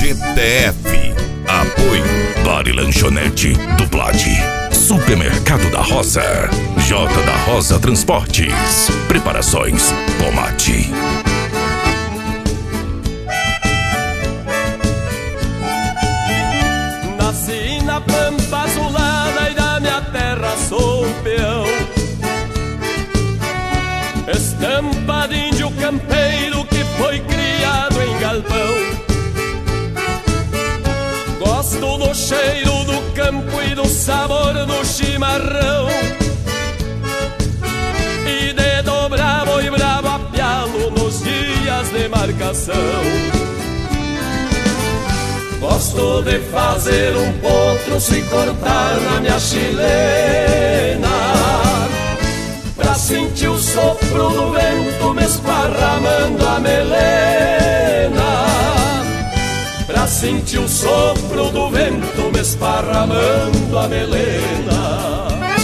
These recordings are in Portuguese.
GTF. Apoio Bar e Lanchonete do Plade, Supermercado da Rosa, J da Rosa Transportes, Preparações Pomate. Nasci na pampa azulada e da minha terra sou peão, estampa de índio campeiro que foi criado em galpão. Gosto do cheiro do campo e do sabor do chimarrão, e de dobrar boi bravo a pialo nos dias de marcação. Gosto de fazer um potro se cortar na minha chilena, pra sentir o sopro do vento me esparramando a melena, pra sentir o sopro do vento me esparramando a melena.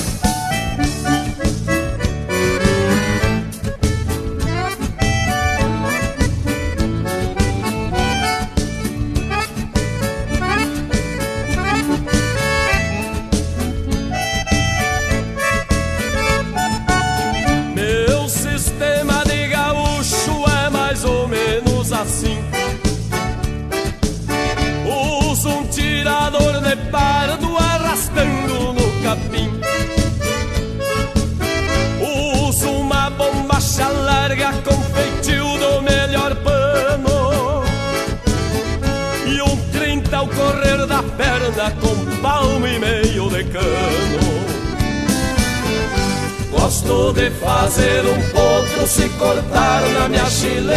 Meu sistema de gaúcho é mais ou menos assim. Uso um tirador de pardo arrastando no capim. Uso uma bombacha larga com feitio do melhor pano, e um 30 ao correr da perna com palmo e meio de cano. Gosto de fazer um potro se cortar na minha chilena,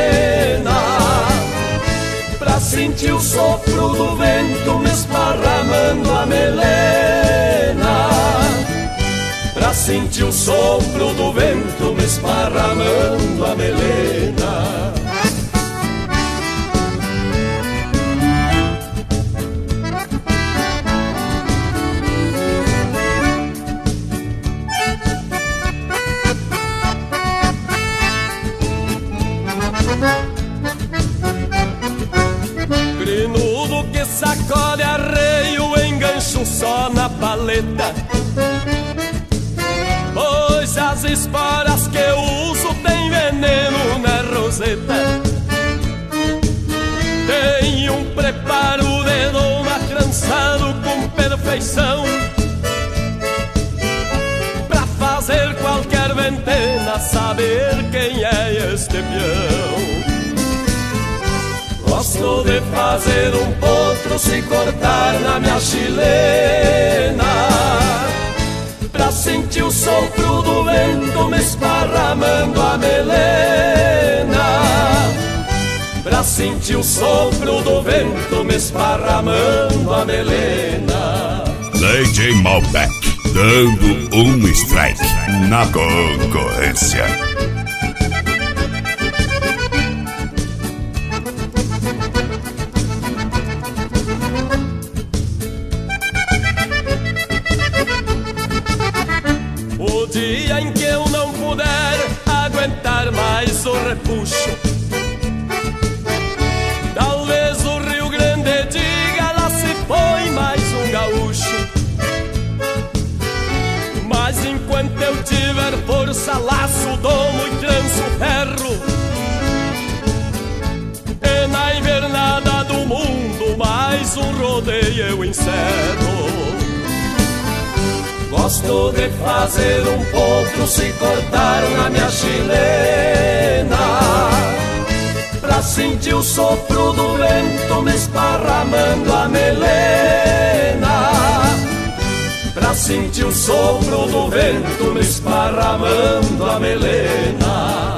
pra sentir o sopro do vento me esparramando a melena, pra sentir o sopro do vento me esparramando a melena. Grinudo que sacode arreio, engancho só na paleta, pois as esporas que eu uso tem veneno na roseta. Tem um preparo de doma trançado com perfeição, pra fazer qualquer ventena saber quem é este peão. Gosto de fazer um potro se cortar na minha chilena, pra sentir o sopro do vento me esparramando a melena, pra sentir o sopro do vento me esparramando a melena. DJ Malbec, dando um strike na concorrência. O dia em que eu não puder aguentar mais o repuxo, talvez o Rio Grande diga: lá se foi mais um gaúcho. Mas enquanto eu tiver força, laço, domo e tranço ferro, e na invernada do mundo mais um rodeio eu encerro. Gosto de fazer um potro se cortar na minha chilena, pra sentir o sopro do vento me esparramando a melena, pra sentir o sopro do vento me esparramando a melena.